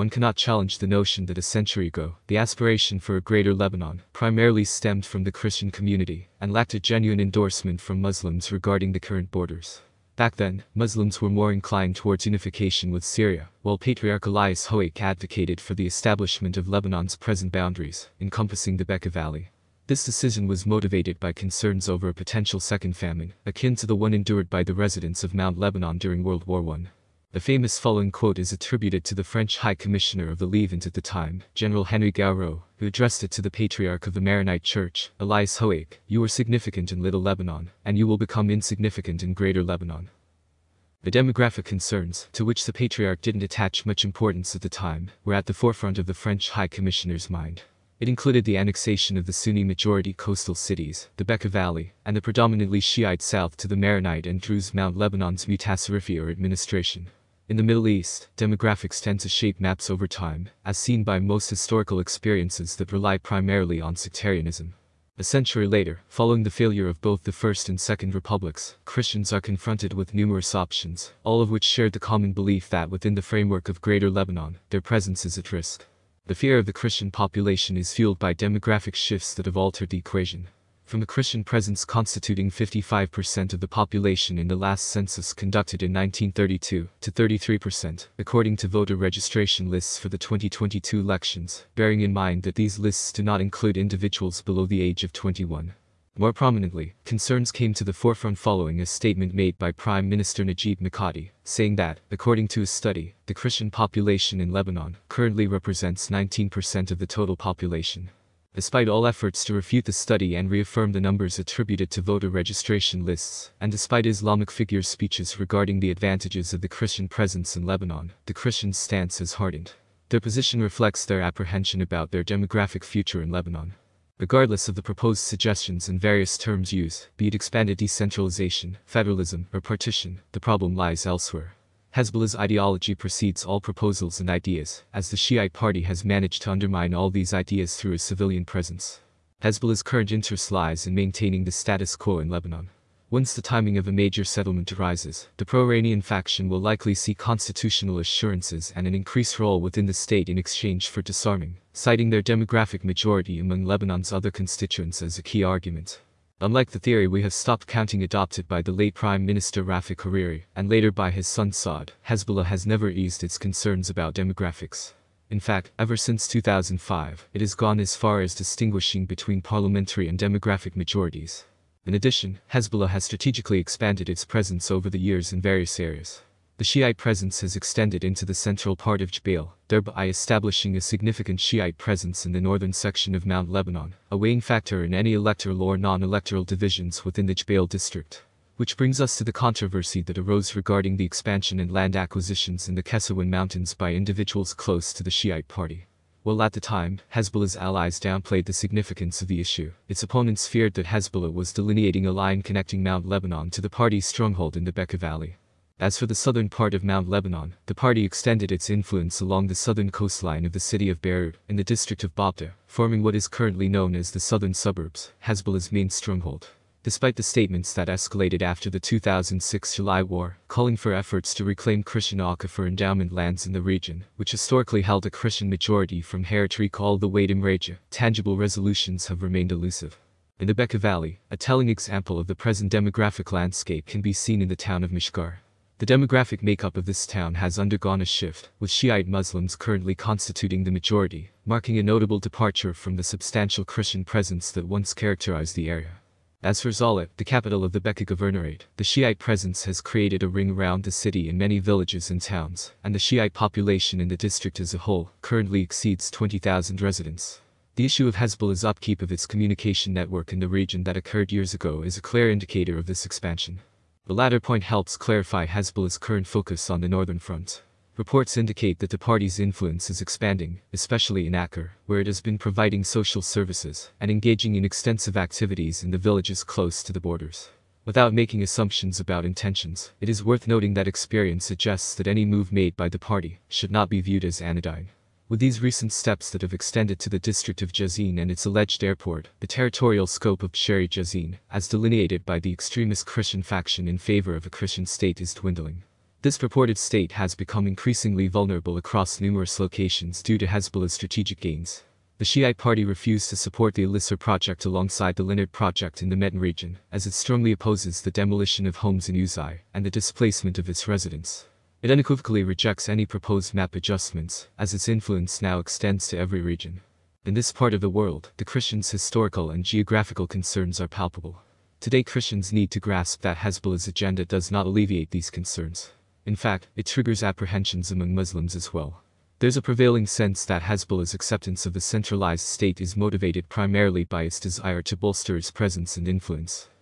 one cannot challenge the notion that a century ago, the aspiration for a greater Lebanon primarily stemmed from the Christian community and lacked a genuine endorsement from Muslims regarding the current borders. Back then, Muslims were more inclined towards unification with Syria, while Patriarch Elias Hoek advocated for the establishment of Lebanon's present boundaries, encompassing the Bekaa Valley. This decision was motivated by concerns over a potential second famine, akin to the one endured by the residents of Mount Lebanon during World War I. The famous following quote is attributed to the French High Commissioner of the Levant at the time, General Henry Gouraud, who addressed it to the Patriarch of the Maronite Church, Elias Hoek: "You are significant in Little Lebanon, and you will become insignificant in Greater Lebanon." The demographic concerns, to which the Patriarch didn't attach much importance at the time, were at the forefront of the French High Commissioner's mind. It included the annexation of the Sunni-majority coastal cities, the Bekaa Valley, and the predominantly Shiite south to the Maronite and Druze Mount Lebanon's Mutasarrifi or administration. In the Middle East, demographics tend to shape maps over time, as seen by most historical experiences that rely primarily on sectarianism. A century later, following the failure of both the First and Second Republics, Christians are confronted with numerous options, all of which share the common belief that within the framework of Greater Lebanon, their presence is at risk. The fear of the Christian population is fueled by demographic shifts that have altered the equation. From a Christian presence constituting 55% of the population in the last census conducted in 1932 to 33%, according to voter registration lists for the 2022 elections, bearing in mind that these lists do not include individuals below the age of 21. More prominently, concerns came to the forefront following a statement made by Prime Minister Najib Mikati, saying that, according to a study, the Christian population in Lebanon currently represents 19% of the total population. Despite all efforts to refute the study and reaffirm the numbers attributed to voter registration lists, and despite Islamic figures' speeches regarding the advantages of the Christian presence in Lebanon, the Christians' stance has hardened. Their position reflects their apprehension about their demographic future in Lebanon. Regardless of the proposed suggestions and various terms used, be it expanded decentralization, federalism, or partition, the problem lies elsewhere. Hezbollah's ideology precedes all proposals and ideas, as the Shiite party has managed to undermine all these ideas through a civilian presence. Hezbollah's current interest lies in maintaining the status quo in Lebanon. Once the timing of a major settlement arises, the pro-Iranian faction will likely seek constitutional assurances and an increased role within the state in exchange for disarming, citing their demographic majority among Lebanon's other constituents as a key argument. Unlike the theory we have stopped counting adopted by the late Prime Minister Rafik Hariri, and later by his son Saad, Hezbollah has never eased its concerns about demographics. In fact, ever since 2005, it has gone as far as distinguishing between parliamentary and demographic majorities. In addition, Hezbollah has strategically expanded its presence over the years in various areas. The Shiite presence has extended into the central part of Jbeil, thereby establishing a significant Shiite presence in the northern section of Mount Lebanon, a weighing factor in any electoral or non-electoral divisions within the Jbeil district. Which brings us to the controversy that arose regarding the expansion and land acquisitions in the Kesawan Mountains by individuals close to the Shiite party. While at the time, Hezbollah's allies downplayed the significance of the issue, its opponents feared that Hezbollah was delineating a line connecting Mount Lebanon to the party's stronghold in the Bekaa Valley. As for the southern part of Mount Lebanon, the party extended its influence along the southern coastline of the city of Beirut, in the district of Babda, forming what is currently known as the southern suburbs, Hezbollah's main stronghold. Despite the statements that escalated after the 2006 July War, calling for efforts to reclaim Christian Aquifer endowment lands in the region, which historically held a Christian majority from Heretrique all the way to Mraja, tangible resolutions have remained elusive. In the Bekaa Valley, a telling example of the present demographic landscape can be seen in the town of Mishgar. The demographic makeup of this town has undergone a shift, with Shiite Muslims currently constituting the majority, marking a notable departure from the substantial Christian presence that once characterized the area. As for Zalat, the capital of the Bekaa Governorate, the Shiite presence has created a ring around the city in many villages and towns, and the Shiite population in the district as a whole currently exceeds 20,000 residents. The issue of Hezbollah's upkeep of its communication network in the region that occurred years ago is a clear indicator of this expansion. The latter point helps clarify Hezbollah's current focus on the northern front. Reports indicate that the party's influence is expanding, especially in Acre, where it has been providing social services and engaging in extensive activities in the villages close to the borders. Without making assumptions about intentions, it is worth noting that experience suggests that any move made by the party should not be viewed as anodyne. With these recent steps that have extended to the district of Jazin and its alleged airport, the territorial scope of Sheri Jazin, as delineated by the extremist Christian faction in favor of a Christian state, is dwindling. This purported state has become increasingly vulnerable across numerous locations due to Hezbollah's strategic gains. The Shiite party refused to support the Al-Isr project alongside the Linnart project in the Medan region, as it strongly opposes the demolition of homes in Uzai and the displacement of its residents. It unequivocally rejects any proposed map adjustments, as its influence now extends to every region. In this part of the world, the Christians' historical and geographical concerns are palpable. Today Christians need to grasp that Hezbollah's agenda does not alleviate these concerns. In fact, it triggers apprehensions among Muslims as well. There's a prevailing sense that Hezbollah's acceptance of the centralized state is motivated primarily by its desire to bolster its presence and influence.